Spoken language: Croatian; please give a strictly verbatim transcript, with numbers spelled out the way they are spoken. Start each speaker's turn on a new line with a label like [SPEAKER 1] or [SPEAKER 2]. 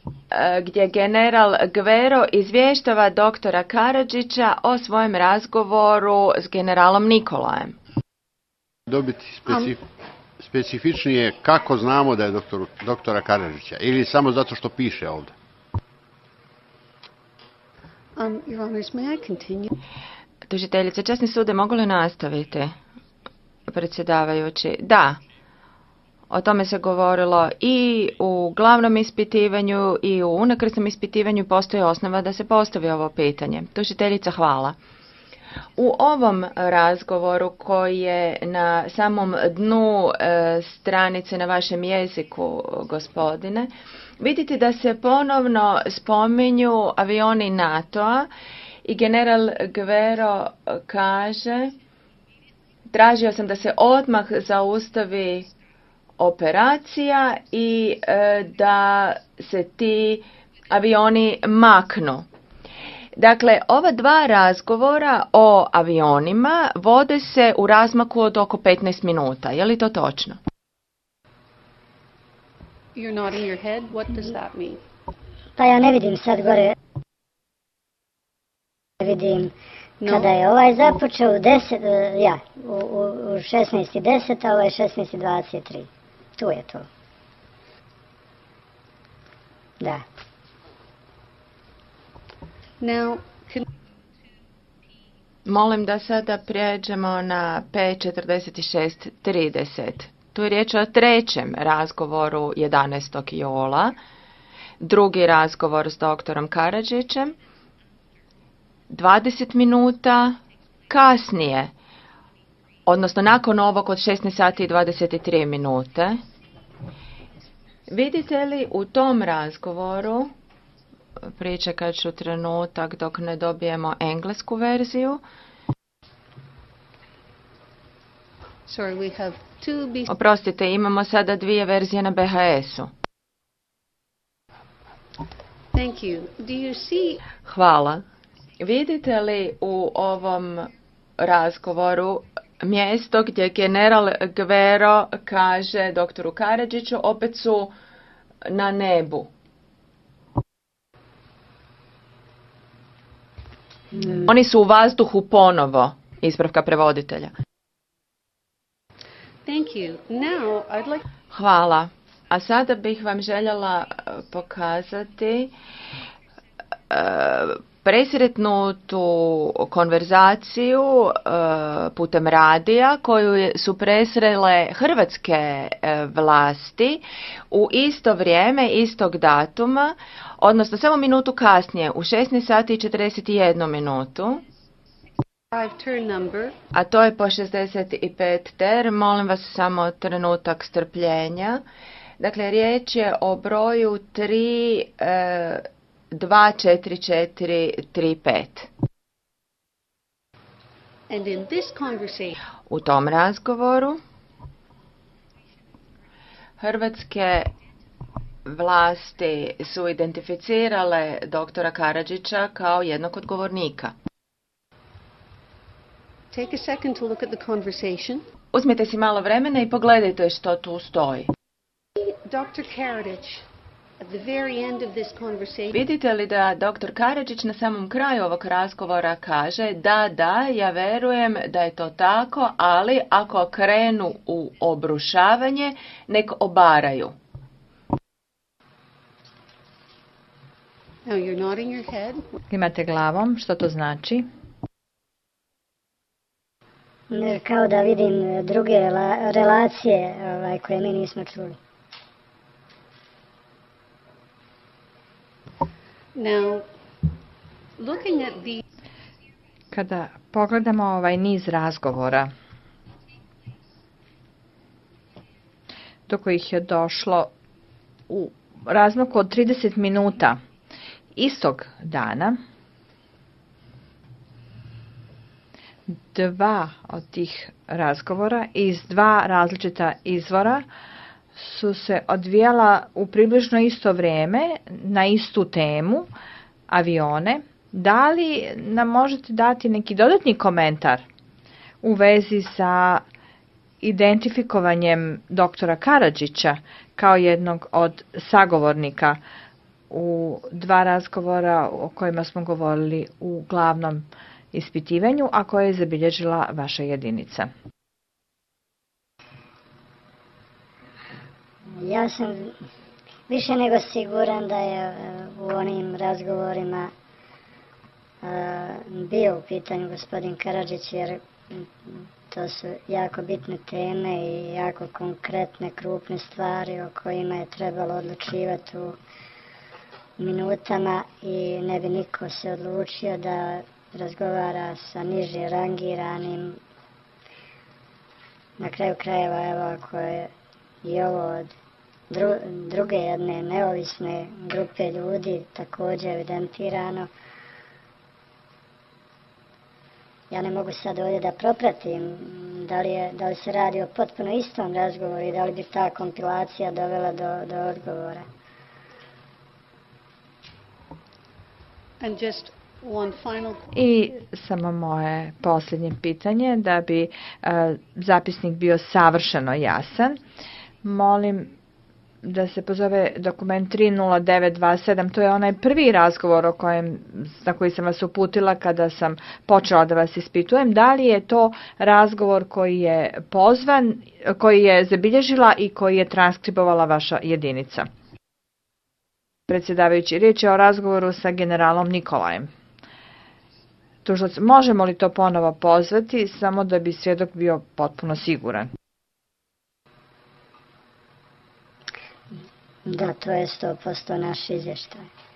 [SPEAKER 1] gdje general Gvero izvještava doktora Karadžića o svojem razgovoru s generalom Nikolajem.
[SPEAKER 2] Dobiti specif, specifičnije kako znamo da je doktor, doktora Karadžića ili samo zato što piše ovdje?
[SPEAKER 3] Um, Your Honors, may I continue?
[SPEAKER 1] Tužiteljice, časni sude, mogu li nastaviti? Predsjedavajući, da. O tome se govorilo i u glavnom ispitivanju i u unakrsnom ispitivanju postoji osnova da se postavi ovo pitanje. Tužiteljica, hvala. U ovom razgovoru koji je na samom dnu e, stranice na vašem jeziku, gospodine, vidite da se ponovno spominju avioni NATO-a i general Gvero kaže: tražio sam da se odmah zaustavi operacija i e, da se ti avioni maknu. Dakle, ova dva razgovora o avionima vode se u razmaku od oko petnaest minuta. Je li to točno?
[SPEAKER 3] You're nodding your head. What does that mean?
[SPEAKER 4] Pa ja ne vidim sad gore. Ne vidim no. Kada je ovaj započeo u deset, ja, u, u, u šesnaest i deset, a ovaj šesnaest i dvadeset tri. Tu je to. Da.
[SPEAKER 3] Now, can...
[SPEAKER 1] Molim da sada prijeđemo na P četrdeset šest trideset. Tu je riječ o trećem razgovoru jedanaestog jula. Drugi razgovor s doktorom Karadžićem. dvadeset minuta kasnije, odnosno nakon ovog od šesnaest sati i dvadeset tri minute. Vidite li u tom razgovoru, pričekat ću trenutak dok ne dobijemo englesku verziju.
[SPEAKER 3] Sorry, we have two B...
[SPEAKER 1] Oprostite, imamo sada dvije verzije na B H S-u.
[SPEAKER 3] Thank you. Do you see...
[SPEAKER 1] Hvala. Vidite li u ovom razgovoru mjesto gdje general Gvero kaže doktoru Karadžiću: opet su na nebu? Hmm. Oni su u vazduhu ponovo, ispravka prevoditelja.
[SPEAKER 3] Thank you. Now, I'd like...
[SPEAKER 1] Hvala. A sada bih vam željela pokazati uh, presretnutu konverzaciju uh, putem radija koju su presrele hrvatske uh, vlasti u isto vrijeme, istog datuma, odnosno samo minutu kasnije, u šesnaest sati i četrdeset jednu minutu. A to je po šezdeset pet ter. Molim vas samo trenutak strpljenja. Dakle, riječ je o broju tri dva četiri četiri tri pet. U tom razgovoru hrvatske vlasti su identificirale doktora Karadžića kao jednog od govornika.
[SPEAKER 3] Take a second to look at the conversation.
[SPEAKER 1] Uzmite si malo vremena i pogledajte što tu stoji.
[SPEAKER 3] doktor Karadžić, at the very end of this conversation...
[SPEAKER 1] Vidite li da doktor Karadžić na samom kraju ovog razgovora kaže: da, da, ja verujem da je to tako, ali ako krenu u obrušavanje, nek obaraju.
[SPEAKER 3] Now you're nodding your head.
[SPEAKER 5] Imate glavom, što to znači?
[SPEAKER 4] Kao da vidim druge rela- relacije ovaj, koje mi nismo čuli.
[SPEAKER 3] Now, looking at the...
[SPEAKER 5] Kada pogledamo ovaj niz razgovora do kojih je došlo u razmaku od trideset minuta istog dana, dva od tih razgovora iz dva različita izvora su se odvijala u približno isto vrijeme na istu temu, avione. Da li nam možete dati neki dodatni komentar u vezi sa identifikovanjem doktora Karadžića kao jednog od sagovornika u dva razgovora o kojima smo govorili u glavnom ispitivanju, a koje je zabilježila vaša jedinica?
[SPEAKER 4] Ja sam više nego siguran da je u onim razgovorima bio u pitanju gospodin Karadžić, jer to su jako bitne teme i jako konkretne, krupne stvari o kojima je trebalo odlučivati u minutama i ne bi niko se odlučio da razgovara sa niže rangiranim. Na kraju krajeva, evo, ako je i ovo od druge jedne neovisne grupe ljudi također evidentirano, ja ne mogu sad ovdje da propratim da li, je, da li se radi o potpuno istom razgovoru i da li bi ta kompilacija dovela do, do odgovora.
[SPEAKER 3] And just one final...
[SPEAKER 5] I samo moje posljednje pitanje, da bi uh, zapisnik bio savršeno jasan. Molim da se pozove dokument tri nula devet dva sedam, to je onaj prvi razgovor o kojem, na koji sam vas uputila kada sam počela da vas ispitujem. Da li je to razgovor koji je pozvan, koji je zabilježila i koji je transkribovala vaša jedinica? Predsjedavajući, riječ je o razgovoru sa generalom Nikolajem. Tužilac, možemo li to ponovo pozvati, samo da bi svjedok bio potpuno siguran?
[SPEAKER 4] Da, to je sto posto naš izvještaj.